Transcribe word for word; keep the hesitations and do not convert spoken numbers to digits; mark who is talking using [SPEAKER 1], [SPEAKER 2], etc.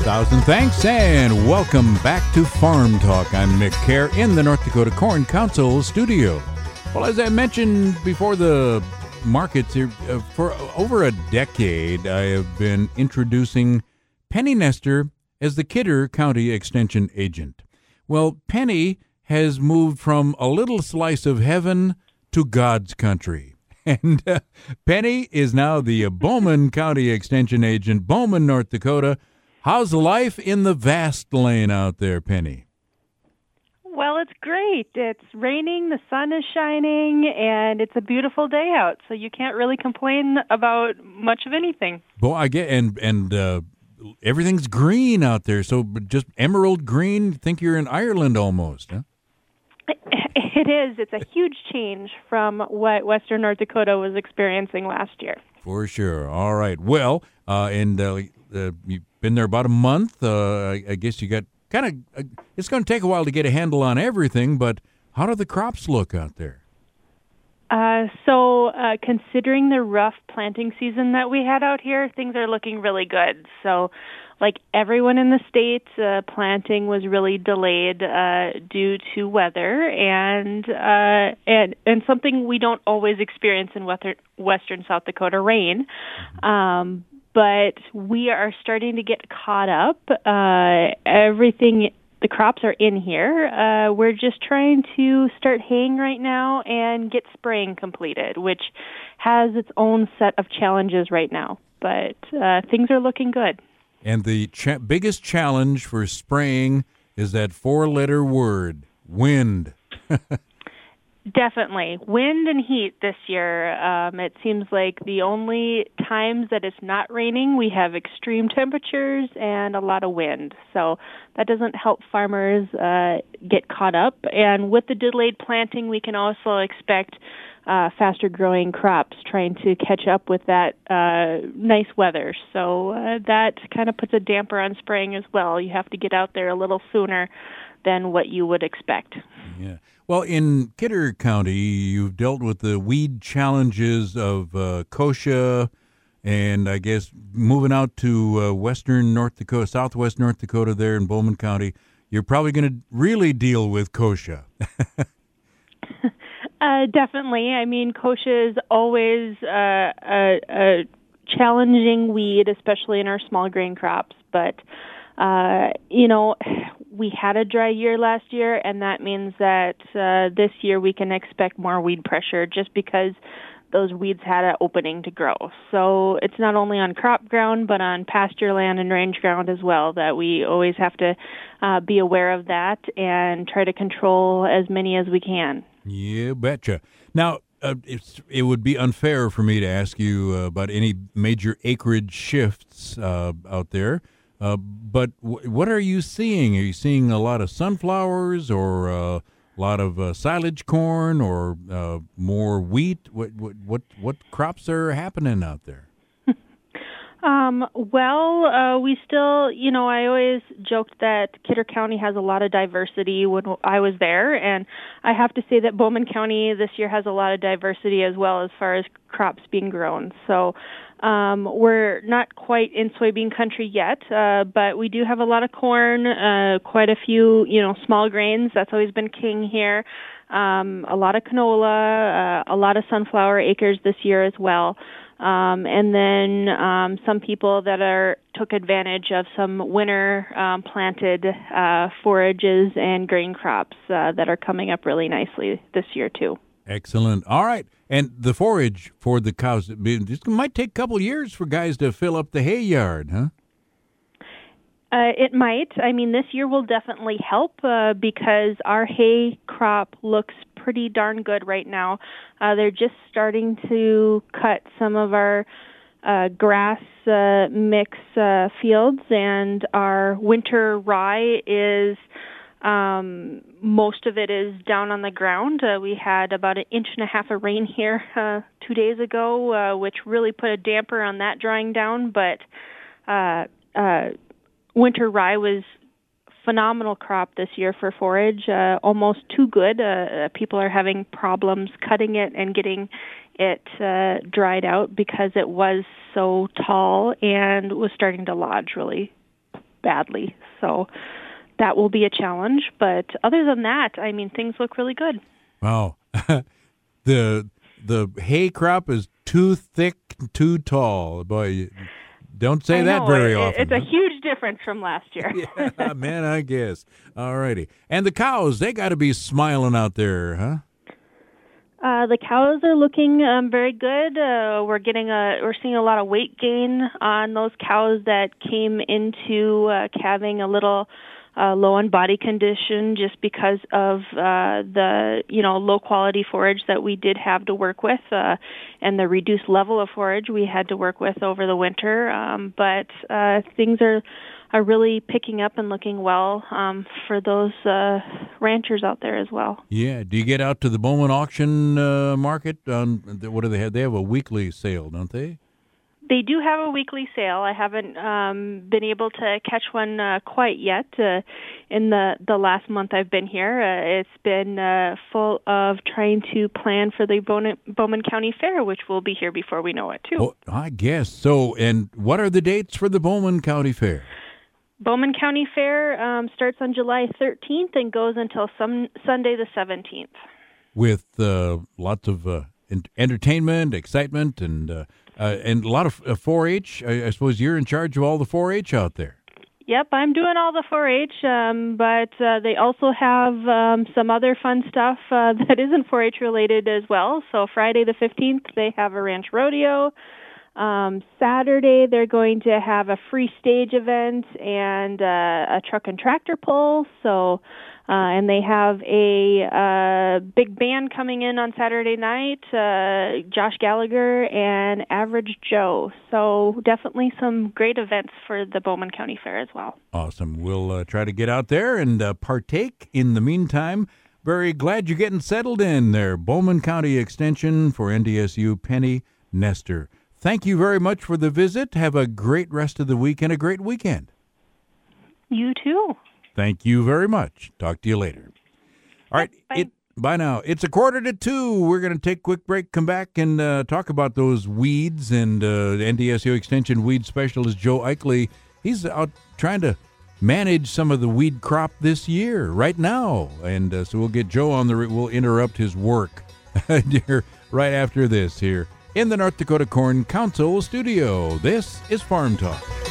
[SPEAKER 1] Thousand thanks and welcome back to Farm Talk. I'm Mick Kerr in the North Dakota Corn Council studio. Well, as I mentioned before the markets, here, uh, for over a decade, I have been introducing Penny Nestor as the Kidder County Extension Agent. Well, Penny has moved from a little slice of heaven to God's country. And uh, Penny is now the uh, Bowman County Extension Agent, Bowman, North Dakota. How's life in the vast lane out there, Penny?
[SPEAKER 2] Well, it's great. It's raining, the sun is shining, and it's a beautiful day out, so you can't really complain about much of anything.
[SPEAKER 1] Well, I get, and and uh, everything's green out there, so just emerald green. Think you're in Ireland almost, huh?
[SPEAKER 2] It is. It's a huge change from what Western North Dakota was experiencing last year.
[SPEAKER 1] For sure. All right. Well, uh, and uh, uh, you've been there about a month. Uh, I, I guess you got kind of, uh, it's going to take a while to get a handle on everything, but how do the crops look out there?
[SPEAKER 2] Uh, so uh, considering the rough planting season that we had out here, things are looking really good. So like everyone in the state, uh, planting was really delayed uh, due to weather and, uh, and and something we don't always experience in weather, western South Dakota, rain. Um, but we are starting to get caught up. Uh, everything, the crops are in here. Uh, we're just trying to start haying right now and get spraying completed, which has its own set of challenges right now. But uh, things are looking good.
[SPEAKER 1] And the cha- biggest challenge for spraying is that four-letter word, wind.
[SPEAKER 2] Definitely. Wind and heat this year. Um, it seems like the only times that it's not raining, we have extreme temperatures and a lot of wind. So that doesn't help farmers uh, get caught up. And with the delayed planting, we can also expect uh, faster growing crops trying to catch up with that uh, nice weather. So uh, that kind of puts a damper on spraying as well. You have to get out there a little sooner than what you would expect.
[SPEAKER 1] Yeah. Well, in Kidder County, you've dealt with the weed challenges of uh, kochia, and I guess moving out to uh, western North Dakota, southwest North Dakota there in Bowman County, you're probably going to really deal with kochia.
[SPEAKER 2] uh, definitely. I mean, kochia is always uh, a, a challenging weed, especially in our small grain crops, but Uh, you know, we had a dry year last year, and that means that uh, this year we can expect more weed pressure just because those weeds had an opening to grow. So it's not only on crop ground, but on pasture land and range ground as well, that we always have to uh, be aware of that and try to control as many as we can.
[SPEAKER 1] Yeah, betcha. Now, uh, it's, it would be unfair for me to ask you uh, about any major acreage shifts uh, out there. Uh, but w- what are you seeing? Are you seeing a lot of sunflowers or uh, a lot of uh, silage corn or uh, more wheat? What, what what what crops are happening out there?
[SPEAKER 2] Um, well, uh, we still, you know, I always joked that Kidder County has a lot of diversity when I was there, and I have to say that Bowman County this year has a lot of diversity as well as far as crops being grown. So um, we're not quite in soybean country yet, uh, but we do have a lot of corn, uh, quite a few, you know, small grains. That's always been king here. Um, a lot of canola, uh, a lot of sunflower acres this year as well. Um, and then um, some people that are took advantage of some winter um, planted uh, forages and grain crops uh, that are coming up really nicely this year too.
[SPEAKER 1] Excellent. All right. And the forage for the cows, it might take a couple years for guys to fill up the hay yard, huh?
[SPEAKER 2] Uh, it might. I mean, this year will definitely help uh, because our hay crop looks pretty darn good right now. Uh, they're just starting to cut some of our uh, grass uh, mix uh, fields, and our winter rye is um, most of it is down on the ground. Uh, we had about an inch and a half of rain here uh, two days ago, uh, which really put a damper on that drying down, but uh, uh, winter rye was phenomenal crop this year for forage, uh, almost too good. Uh, people are having problems cutting it and getting it uh, dried out because it was so tall and was starting to lodge really badly. So that will be a challenge. But other than that, I mean, things look really good.
[SPEAKER 1] Wow. the the hay crop is too thick, too tall. Boy, don't say
[SPEAKER 2] I
[SPEAKER 1] that
[SPEAKER 2] know,
[SPEAKER 1] very
[SPEAKER 2] it,
[SPEAKER 1] often.
[SPEAKER 2] It's huh? a huge difference from last year.
[SPEAKER 1] Yeah, man, I guess. All righty. And the cows, they got to be smiling out there, huh?
[SPEAKER 2] Uh, the cows are looking um, very good. Uh, we're getting a we're seeing a lot of weight gain on those cows that came into uh, calving a little uh, low on body condition, just because of uh, the you know low quality forage that we did have to work with, uh, and the reduced level of forage we had to work with over the winter. Um, but uh, things are. are really picking up and looking well um, for those uh, ranchers out there as well.
[SPEAKER 1] Yeah. Do you get out to the Bowman auction uh, market? On what do they have? They have a weekly sale, don't they?
[SPEAKER 2] They do have a weekly sale. I haven't um, been able to catch one uh, quite yet. Uh, in the, the last month I've been here, uh, it's been uh, full of trying to plan for the Bowman, Bowman County Fair, which will be here before we know it, too.
[SPEAKER 1] Oh, I guess. So, and what are the dates for the Bowman County Fair?
[SPEAKER 2] Bowman County Fair um, starts on July thirteenth and goes until some, Sunday the seventeenth.
[SPEAKER 1] With uh, lots of uh, entertainment, excitement, and uh, uh, and a lot of uh, four H. I, I suppose you're in charge of all the four H out there.
[SPEAKER 2] Yep, I'm doing all the four H, um, but uh, they also have um, some other fun stuff uh, that isn't four H related as well. So Friday the fifteenth, they have a ranch rodeo. Um, Saturday, they're going to have a free stage event and uh, a truck and tractor pull. So, uh, and they have a uh, big band coming in on Saturday night, uh, Josh Gallagher and Average Joe. So definitely some great events for the Bowman County Fair as well.
[SPEAKER 1] Awesome. We'll uh, try to get out there and uh, partake. In the meantime, very glad you're getting settled in there. Bowman County Extension for N D S U, Penny Nestor. Thank you very much for the visit. Have a great rest of the week and a great weekend.
[SPEAKER 2] You too.
[SPEAKER 1] Thank you very much. Talk to you later. All right.
[SPEAKER 2] Bye.
[SPEAKER 1] It, bye now. It's a quarter to two. We're going to take a quick break, come back, and uh, talk about those weeds. And uh, N D S U Extension Weed Specialist Joe Eichley, he's out trying to manage some of the weed crop this year, right now. And uh, so we'll get Joe on the, we'll interrupt his work right after this here in the North Dakota Corn Council studio. This is Farm Talk.